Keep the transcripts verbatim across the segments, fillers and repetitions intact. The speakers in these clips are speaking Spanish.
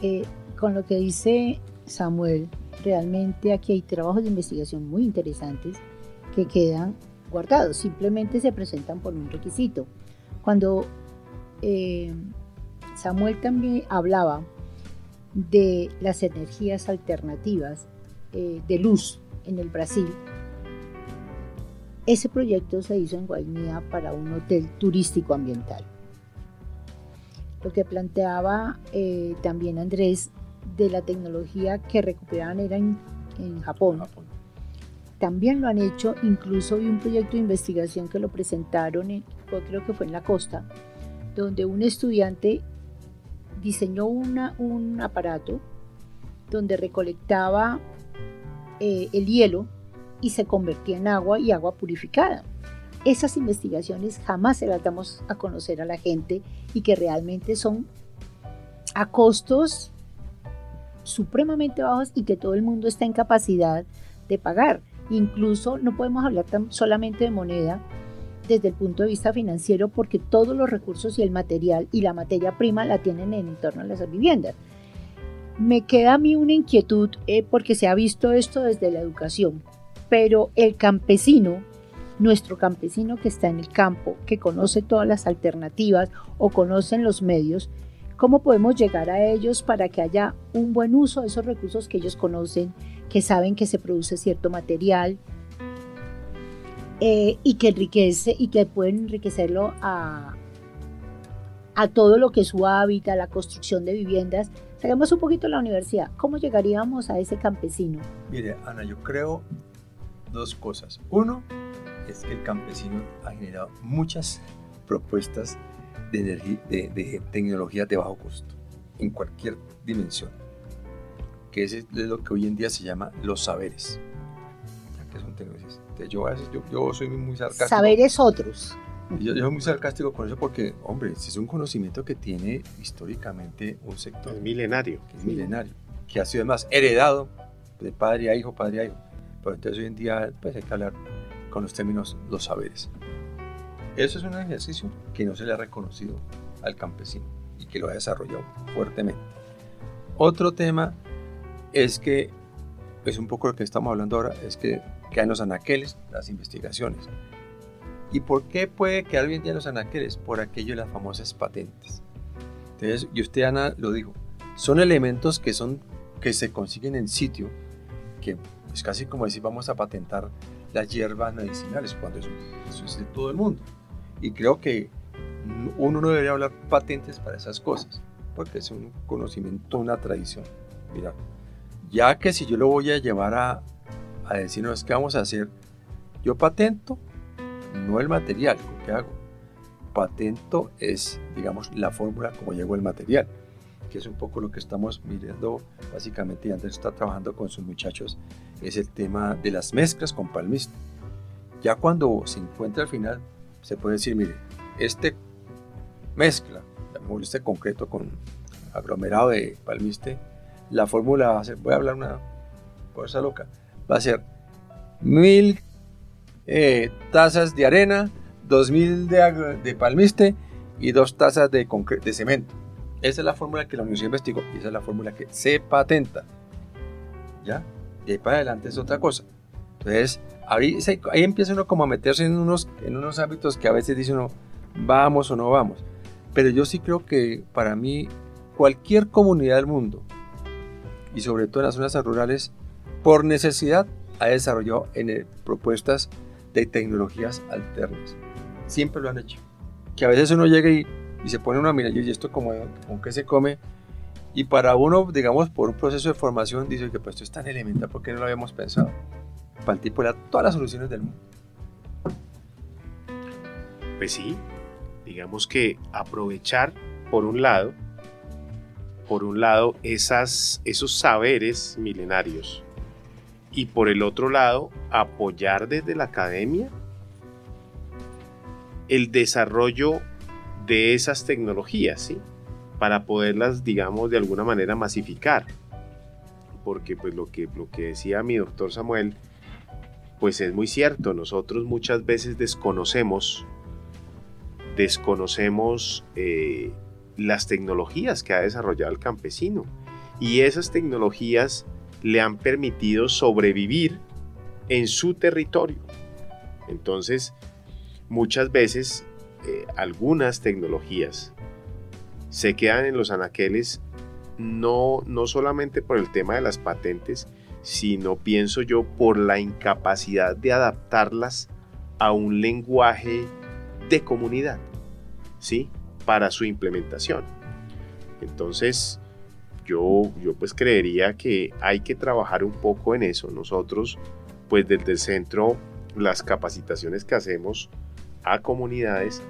eh, con lo que dice Samuel, realmente aquí hay trabajos de investigación muy interesantes que quedan guardados, simplemente se presentan por un requisito. Cuando eh, Samuel también hablaba de las energías alternativas eh, de luz en el Brasil, ese proyecto se hizo en Guainía para un hotel turístico ambiental. Lo que planteaba eh, también Andrés de la tecnología que recuperaban era en, en Japón. Japón. También lo han hecho, incluso vi un proyecto de investigación que lo presentaron, en, creo que fue en la costa, donde un estudiante diseñó una, un aparato donde recolectaba eh, el hielo y se convertía en agua y agua purificada. Esas investigaciones jamás se las damos a conocer a la gente y que realmente son a costos supremamente bajos y que todo el mundo está en capacidad de pagar. Incluso no podemos hablar tan solamente de moneda desde el punto de vista financiero, porque todos los recursos y el material y la materia prima la tienen en torno a las viviendas. Me queda a mí una inquietud eh, porque se ha visto esto desde la educación, pero el campesino, nuestro campesino que está en el campo, que conoce todas las alternativas o conocen los medios, ¿cómo podemos llegar a ellos para que haya un buen uso de esos recursos que ellos conocen, que saben que se produce cierto material eh, y que enriquece y que pueden enriquecerlo a, a todo lo que es su hábitat, la construcción de viviendas? Saquemos un poquito la universidad. ¿Cómo llegaríamos a ese campesino? Mire, Ana, yo creo dos cosas. Uno es que el campesino ha generado muchas propuestas de, energía, de, de tecnologías de bajo costo en cualquier dimensión, que es lo que hoy en día se llama los saberes, que son tecnologías. Entonces yo, a veces, yo, yo soy muy sarcástico. Saberes otros. Yo, yo soy muy sarcástico con eso porque, hombre, es un conocimiento que tiene históricamente un sector. Es milenario. Que es milenario, que ha sido además heredado de padre a hijo, padre a hijo. Pero entonces hoy en día pues, hay que hablar con los términos los saberes. Eso es un ejercicio que no se le ha reconocido al campesino y que lo ha desarrollado fuertemente. Otro tema es que, es un poco lo que estamos hablando ahora, es que quedan los anaqueles, las investigaciones. ¿Y por qué puede quedar hoy en día los anaqueles? Por aquello de las famosas patentes. Entonces, y usted, Ana, lo dijo, son elementos que, son, que se consiguen en sitio, que es casi como decir vamos a patentar las hierbas medicinales, cuando eso, eso es de todo el mundo. Y creo que uno no debería hablar patentes para esas cosas, porque es un conocimiento, una tradición. Mira, ya que si yo lo voy a llevar a, a decir, no, es que vamos a hacer, yo patento, no el material, lo que hago. Patento es, digamos, la fórmula como llegó el material, que es un poco lo que estamos mirando básicamente, y Andrés está trabajando con sus muchachos, es el tema de las mezclas con palmiste. Ya cuando se encuentra al final, se puede decir, mire, este mezcla, este concreto con aglomerado de palmiste, la fórmula va a ser, voy a hablar una cosa loca, va a ser mil eh, tazas de arena, dos mil de, de palmiste y dos tazas de, de cemento. Esa es la fórmula que la universidad investigó y esa es la fórmula que se patenta. ¿Ya? De ahí para adelante es otra cosa. Entonces, ahí, ahí empieza uno como a meterse en unos, en unos hábitos que a veces dice uno, vamos o no vamos. Pero yo sí creo que para mí, cualquier comunidad del mundo, y sobre todo en las zonas rurales, por necesidad, ha desarrollado en el, propuestas de tecnologías alternas. Siempre lo han hecho. Que a veces uno llega y, y se pone una mirada, y esto como, ¿con qué se come? Y para uno, digamos, por un proceso de formación, dice que pues esto es tan elemental, ¿por qué no lo habíamos pensado? Para el tipo era todas las soluciones del mundo. Pues sí, digamos que aprovechar, por un lado, por un lado esas, esos saberes milenarios, y por el otro lado, apoyar desde la academia el desarrollo de esas tecnologías, ¿sí? Para poderlas, digamos, de alguna manera masificar. Porque pues lo que, lo que decía mi doctor Samuel, pues es muy cierto, nosotros muchas veces desconocemos, desconocemos eh, las tecnologías que ha desarrollado el campesino. y esas tecnologías le han permitido sobrevivir en su territorio. Entonces, muchas veces eh, algunas tecnologías se quedan en los anaqueles, no, no solamente por el tema de las patentes, sino, pienso yo, por la incapacidad de adaptarlas a un lenguaje de comunidad, ¿sí? Para su implementación. Entonces, yo, yo pues creería que hay que trabajar un poco en eso. Nosotros, pues desde el centro, las capacitaciones que hacemos a comunidades,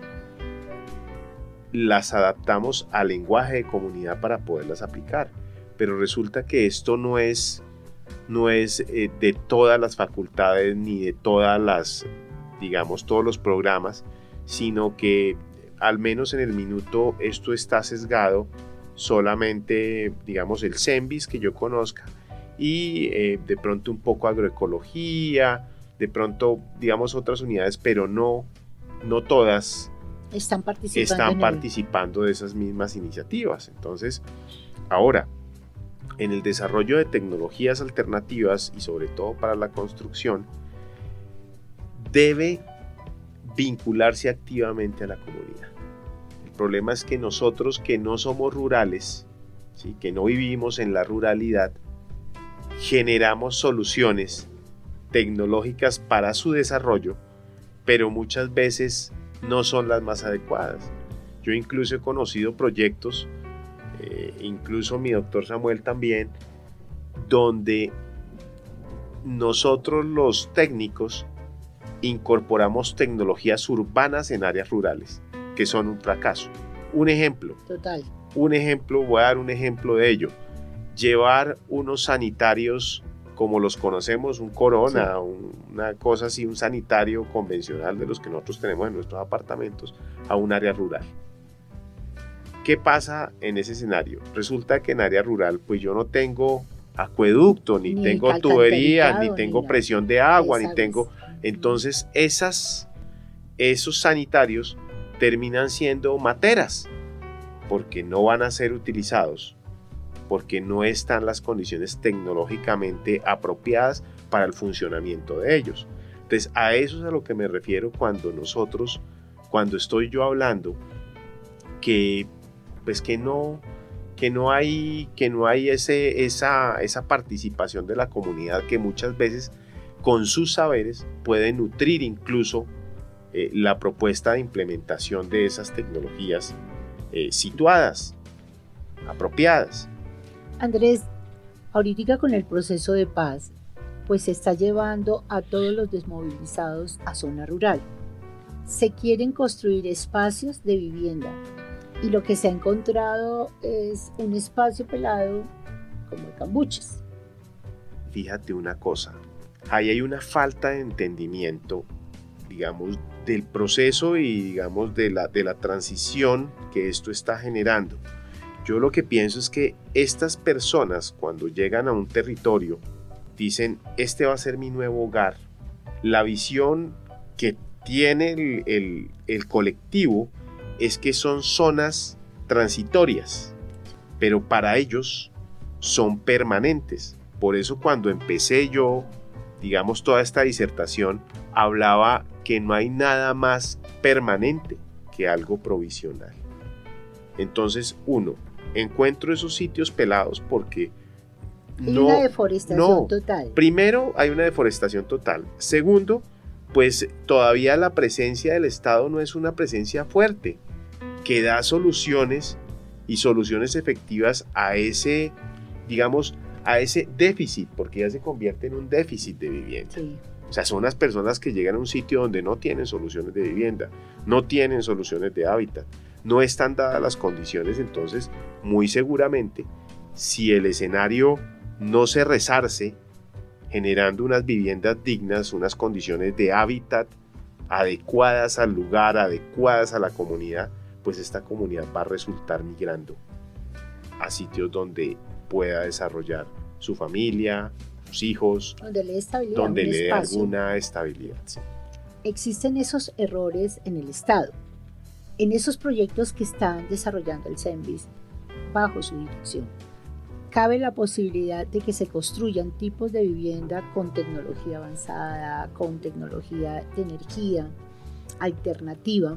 las adaptamos al lenguaje de comunidad para poderlas aplicar. Pero resulta que esto no es, no es eh, de todas las facultades ni de todas las, digamos, todos los programas, sino que al menos en el minuto esto está sesgado solamente, digamos, el CENVIS que yo conozca y eh, de pronto un poco agroecología, de pronto, digamos, otras unidades, pero no, no todas están participando, están en participando de esas mismas iniciativas. Entonces, ahora, en el desarrollo de tecnologías alternativas y sobre todo para la construcción, debe vincularse activamente a la comunidad. El problema es que nosotros que no somos rurales, ¿sí? Que no vivimos en la ruralidad, generamos soluciones tecnológicas para su desarrollo, pero muchas veces no son las más adecuadas. Yo incluso he conocido proyectos, eh, incluso mi doctor Samuel también, donde nosotros los técnicos incorporamos tecnologías urbanas en áreas rurales, que son un fracaso. Un ejemplo. Total. Un ejemplo, voy a dar un ejemplo de ello. Llevar unos sanitarios como los conocemos, un Corona, sí. un, una cosa así, un sanitario convencional de los que nosotros tenemos en nuestros apartamentos, a un área rural. ¿Qué pasa en ese escenario? Resulta que en área rural, pues yo no tengo acueducto, ni, ni tengo tuberías, ni tengo ni presión de agua, ni tengo... Entonces esas, esos sanitarios terminan siendo materas, porque no van a ser utilizados, porque no están las condiciones tecnológicamente apropiadas para el funcionamiento de ellos. Entonces, a eso es a lo que me refiero cuando nosotros, cuando estoy yo hablando que, pues que no, que no hay, que no hay ese, esa, esa participación de la comunidad que muchas veces con sus saberes puede nutrir incluso eh, la propuesta de implementación de esas tecnologías eh, situadas, apropiadas. Andrés, ahorita con el proceso de paz, pues se está llevando a todos los desmovilizados a zona rural. Se quieren construir espacios de vivienda y lo que se ha encontrado es un espacio pelado como el Cambuches. Fíjate una cosa, ahí hay una falta de entendimiento, digamos, del proceso y digamos de la, de la transición que esto está generando. Yo lo que pienso es que estas personas cuando llegan a un territorio dicen, este va a ser mi nuevo hogar. La visión que tiene el, el, el colectivo es que son zonas transitorias, pero para ellos son permanentes. Por eso cuando empecé yo, digamos, toda esta disertación, hablaba que no hay nada más permanente que algo provisional. Entonces, uno, encuentro esos sitios pelados porque hay no, una deforestación no. total. Primero, hay una deforestación total. Segundo, pues todavía la presencia del Estado no es una presencia fuerte que da soluciones y soluciones efectivas a ese, digamos, a ese déficit, porque ya se convierte en un déficit de vivienda. Sí. O sea, son las personas que llegan a un sitio donde no tienen soluciones de vivienda, no tienen soluciones de hábitat, no están dadas las condiciones. Entonces, muy seguramente, si el escenario no se resarce, generando unas viviendas dignas, unas condiciones de hábitat adecuadas al lugar, adecuadas a la comunidad, pues esta comunidad va a resultar migrando a sitios donde pueda desarrollar su familia, sus hijos, donde le dé estabilidad, donde le dé espacio. alguna estabilidad. Sí. Existen esos errores en el Estado, en esos proyectos que están desarrollando el CENVIS bajo su dirección. cabe la posibilidad de que se construyan tipos de vivienda con tecnología avanzada, con tecnología de energía alternativa,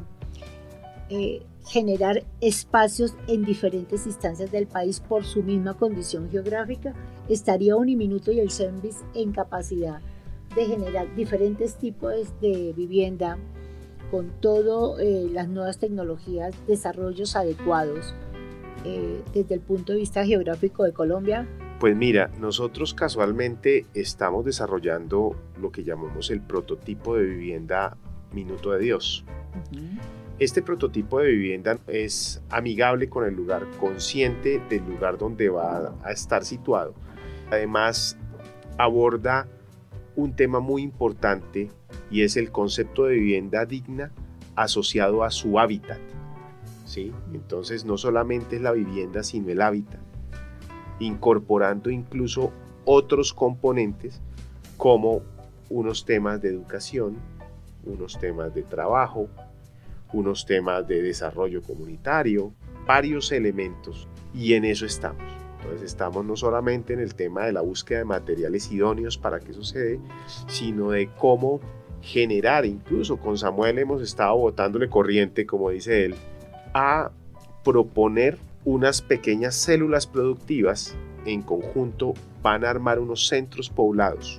eh, generar espacios en diferentes instancias del país por su misma condición geográfica. Estaría Uniminuto y el CENVIS en capacidad de generar diferentes tipos de vivienda con todas eh, las nuevas tecnologías, desarrollos adecuados eh, desde el punto de vista geográfico de Colombia. Pues mira, nosotros casualmente estamos desarrollando lo que llamamos el prototipo de vivienda Minuto de Dios. Uh-huh. Este prototipo de vivienda es amigable con el lugar, consciente del lugar donde va a estar situado. Además, aborda un tema muy importante y es el concepto de vivienda digna asociado a su hábitat, ¿sí? Entonces, no solamente es la vivienda, sino el hábitat, incorporando incluso otros componentes como unos temas de educación, unos temas de trabajo, unos temas de desarrollo comunitario, varios elementos, y en eso estamos. Entonces estamos no solamente en el tema de la búsqueda de materiales idóneos para que eso se dé, sino de cómo generar, incluso con Samuel hemos estado botándole corriente, como dice él, a proponer unas pequeñas células productivas en conjunto van a armar unos centros poblados.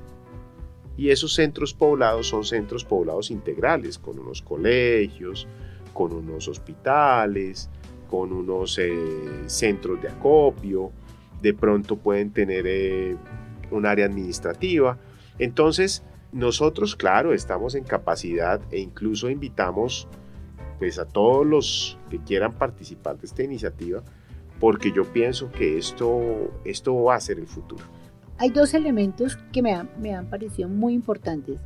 Y esos centros poblados son centros poblados integrales, con unos colegios, con unos hospitales, con unos eh, centros de acopio, de pronto pueden tener eh, un área administrativa. Entonces, nosotros, claro, estamos en capacidad e incluso invitamos pues, a todos los que quieran participar de esta iniciativa, porque yo pienso que esto, esto va a ser el futuro. Hay dos elementos que me han, me han parecido muy importantes.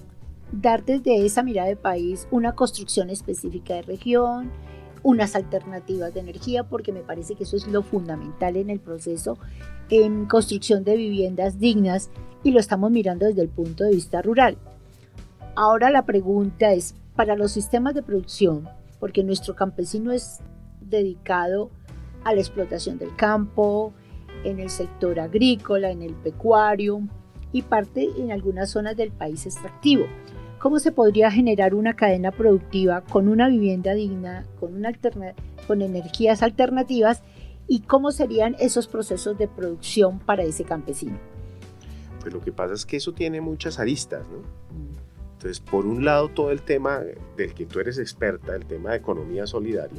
Dar desde esa mirada de país una construcción específica de región, unas alternativas de energía, porque me parece que eso es lo fundamental en el proceso, en construcción de viviendas dignas, y lo estamos mirando desde el punto de vista rural. Ahora la pregunta es, para los sistemas de producción, porque nuestro campesino es dedicado a la explotación del campo, en el sector agrícola, en el pecuario y parte en algunas zonas del país extractivo. ¿Cómo se podría generar una cadena productiva con una vivienda digna, con, una alterna- con energías alternativas y cómo serían esos procesos de producción para ese campesino? Pues lo que pasa es que eso tiene muchas aristas, ¿no? Entonces, por un lado, todo el tema del que tú eres experta, el tema de economía solidaria,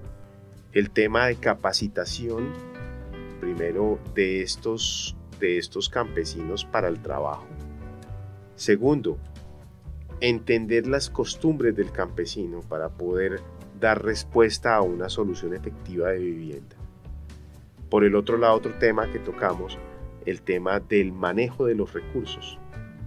el tema de capacitación, primero, de estos, de estos campesinos para el trabajo. Segundo, entender las costumbres del campesino para poder dar respuesta a una solución efectiva de vivienda. Por el otro lado, otro tema que tocamos, el tema del manejo de los recursos.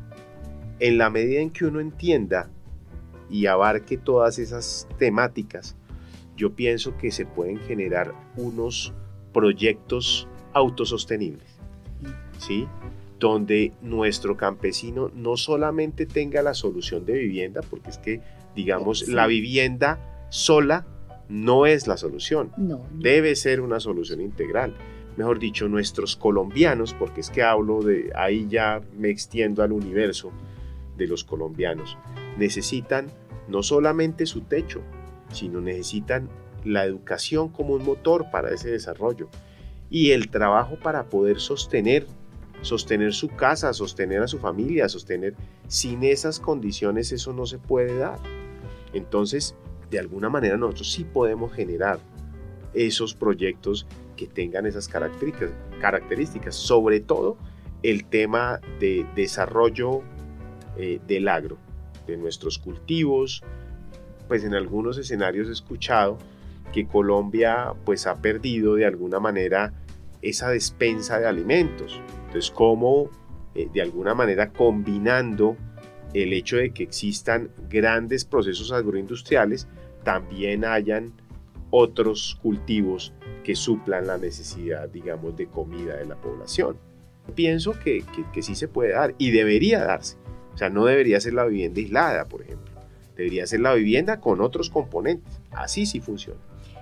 En la medida en que uno entienda y abarque todas esas temáticas, yo pienso que se pueden generar unos proyectos autosostenibles, ¿sí? Donde nuestro campesino no solamente tenga la solución de vivienda, porque es que, digamos, sí. La vivienda sola no es la solución, no, no. Debe ser una solución integral. Mejor dicho, nuestros colombianos, porque es que hablo de, ahí ya me extiendo al universo de los colombianos, necesitan no solamente su techo, sino necesitan la educación como un motor para ese desarrollo y el trabajo para poder sostener, sostener su casa, sostener a su familia, sostener. Sin esas condiciones eso no se puede dar. Entonces, de alguna manera nosotros sí podemos generar esos proyectos que tengan esas características, características, sobre todo el tema de desarrollo eh, del agro, de nuestros cultivos. Pues en algunos escenarios he escuchado que Colombia pues ha perdido de alguna manera esa despensa de alimentos. Entonces, cómo eh, de alguna manera combinando el hecho de que existan grandes procesos agroindustriales, también hayan otros cultivos que suplan la necesidad, digamos, de comida de la población. Pienso que, que, que sí se puede dar y debería darse. O sea, no debería ser la vivienda aislada, por ejemplo. Debería ser la vivienda con otros componentes. Así sí funciona.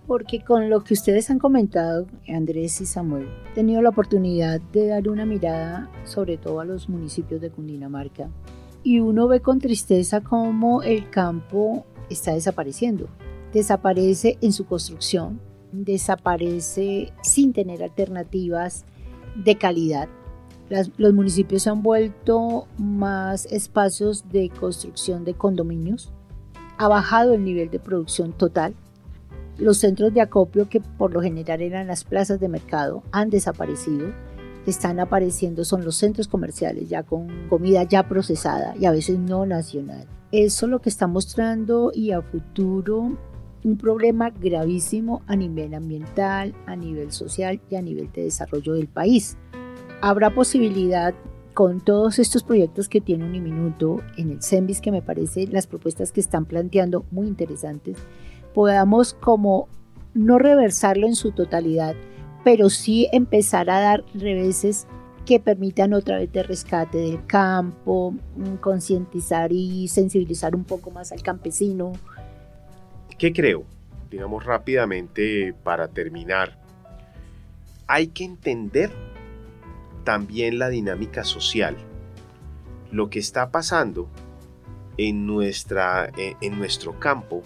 porque con lo que ustedes han comentado, Andrés y Samuel, he tenido la oportunidad de dar una mirada sobre todo a los municipios de Cundinamarca y uno ve con tristeza cómo el campo está desapareciendo. Desaparece en su construcción, desaparece sin tener alternativas de calidad. Las, los municipios se han vuelto más espacios de construcción de condominios, ha bajado el nivel de producción total. Los centros de acopio, que por lo general eran las plazas de mercado, han desaparecido. Están apareciendo, son los centros comerciales ya con comida ya procesada y a veces no nacional. Eso es lo que está mostrando y a futuro un problema gravísimo a nivel ambiental, a nivel social y a nivel de desarrollo del país. Habrá posibilidad con todos estos proyectos que tiene Uniminuto en el CENVIS, que me parece las propuestas que están planteando muy interesantes, podamos como no reversarlo en su totalidad, pero sí empezar a dar reveses que permitan otra vez de rescate del campo, concientizar y sensibilizar un poco más al campesino. ¿Qué creo? Digamos rápidamente para terminar, hay que entender también la dinámica social. Lo que está pasando en, nuestra, en, en nuestro campo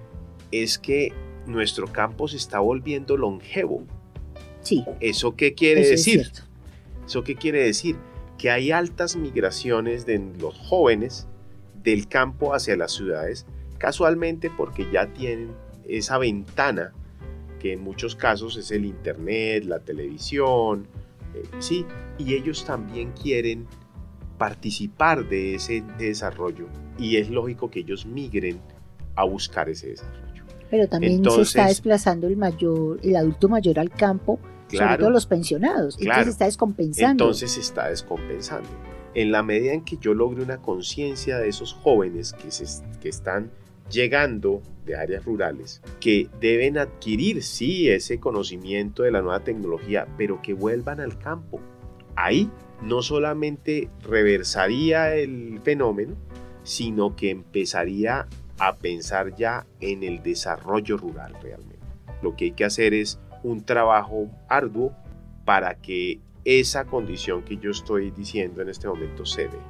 es que nuestro campo se está volviendo longevo. Sí. ¿Eso qué quiere eso decir? Es cierto. ¿Eso qué quiere decir? Que hay altas migraciones de los jóvenes del campo hacia las ciudades, casualmente porque ya tienen esa ventana que en muchos casos es el internet, la televisión, eh, sí, y ellos también quieren participar de ese desarrollo y es lógico que ellos migren a buscar ese desarrollo. Pero también Entonces, se está desplazando el mayor, el adulto mayor al campo, claro, sobre todo los pensionados, claro, entonces se está descompensando. Entonces se está descompensando. En la medida en que yo logre una conciencia de esos jóvenes que, se, que están llegando de áreas rurales, que deben adquirir, sí, ese conocimiento de la nueva tecnología, pero que vuelvan al campo. Ahí no solamente reversaría el fenómeno, sino que empezaría a pensar ya en el desarrollo rural realmente. Lo que hay que hacer es un trabajo arduo para que esa condición que yo estoy diciendo en este momento se dé.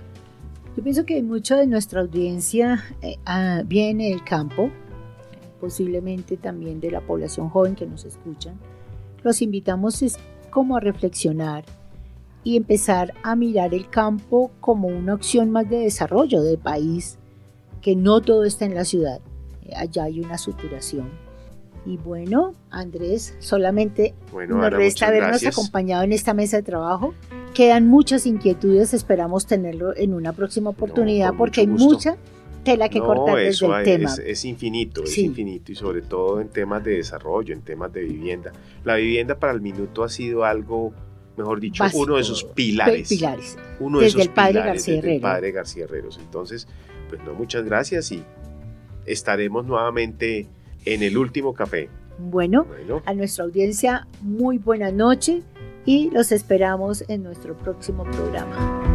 Yo pienso que mucho de nuestra audiencia eh, ah, viene del campo, posiblemente también de la población joven que nos escuchan. Los invitamos es como a reflexionar y empezar a mirar el campo como una opción más de desarrollo del país, que no todo está en la ciudad, allá hay una saturación. Y bueno, Andrés, solamente bueno, nos Ana, resta habernos gracias. acompañado en esta mesa de trabajo. Quedan muchas inquietudes, esperamos tenerlo en una próxima oportunidad, no, porque hay gusto. mucha tela que no, cortar desde eso el es, tema. Es infinito, Sí. es infinito, y sobre todo en temas de desarrollo, en temas de vivienda. La vivienda para el minuto ha sido algo, mejor dicho, Básico. uno de esos pilares. pilares. Uno de Desde esos el padre pilares, García desde el Herrero. padre García Herreros. Entonces, pues no, muchas gracias y estaremos nuevamente en el último café. Bueno, Bueno, a nuestra audiencia, muy buena noche y los esperamos en nuestro próximo programa.